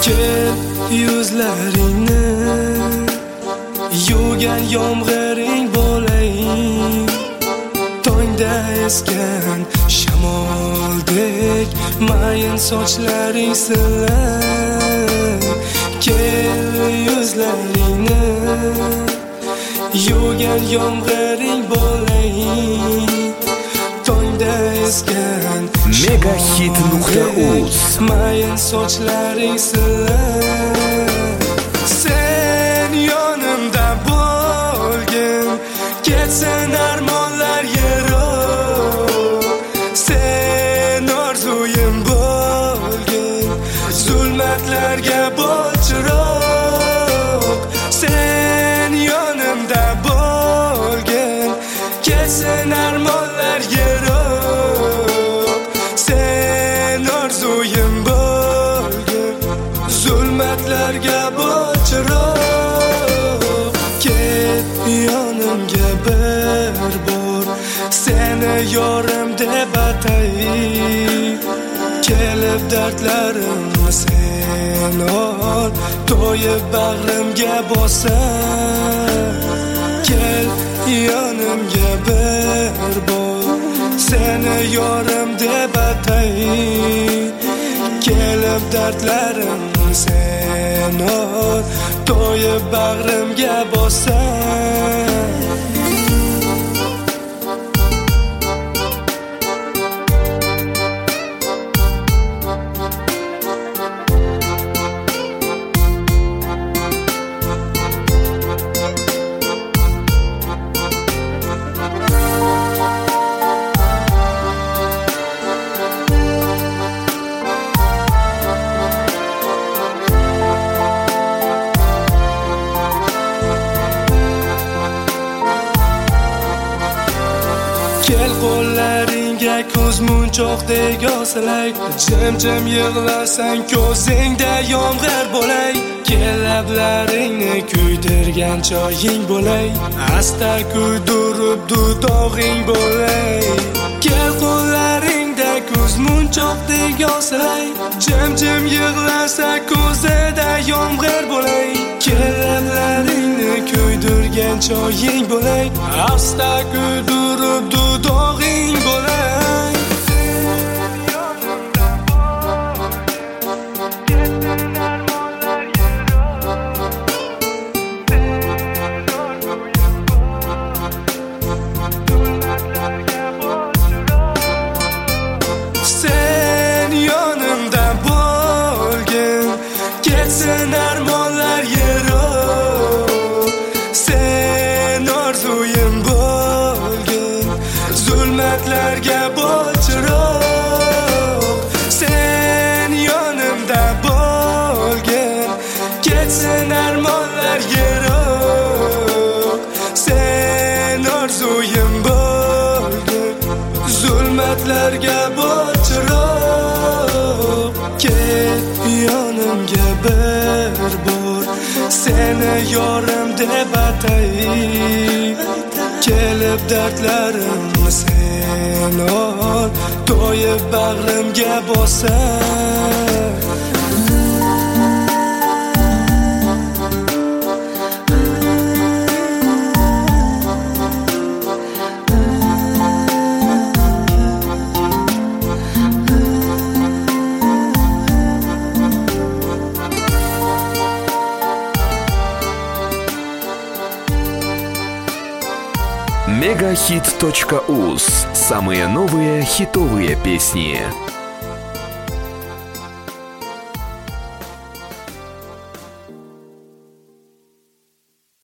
Kel yuzlaringni yuvgan yomg'iring bo'lay, tongda esgan shamoldek mayin sochlaring silab. Kel yuzlaringni yuvgan yomg'iring bo'lay, tongda esgan Megahit.uz mayin sochlaring silab. Sen yonimda bo'lgin, ketsin armonlar yero. Sen orzuyim bo'lgin, zulmatlarga bochiroq. Sen yonimda bo'lgin, ketsin armonlar yero. Sen orzuyim bo'lgin, zulmatlarga bochiroq. Ket yonimga bir bor, seni yorim deb atay. Kelib dardlarimni sen ol, to'yib bag'rimga bosan. Kel yonimga bir bor, seni yorim deb atay. Kelib dardlarimni sen ol, to'yib bag'rimga bosan. Kel qo'llaringga ko'z munchoqdek osilay, jim-jim yig'lasang ko'zingda yomg'ir bo'lay. Kel lablaringni kuydirgan choying bo'lay, asta kuydirib dudog'ing bo'lay. Kel qo'llaringda ko'z munchoqdek osilay, jim-jim yig'lasa ko'zida yomg'ir bo'lay. Kel lablaringni kuydirgan choying bo'lay, asta kuydirib dudog'ing bo'lay. Sen yonimda bo'lgin, ketsin armonlar yero. Sen orzuyim bo'lgin, zulmatlarga bochiroq. Sen yonimda bo'lgin, ketsin armonlar yero. Sen orzuyim bo'lgin, zulmatlarga bochiroq. Ket yonimga bir bor, seni yorim deb atay. Kelib dardlarimni sen ol, to'yib bag'rimga bosan. Megahit.uz. Самые новые хитовые песни.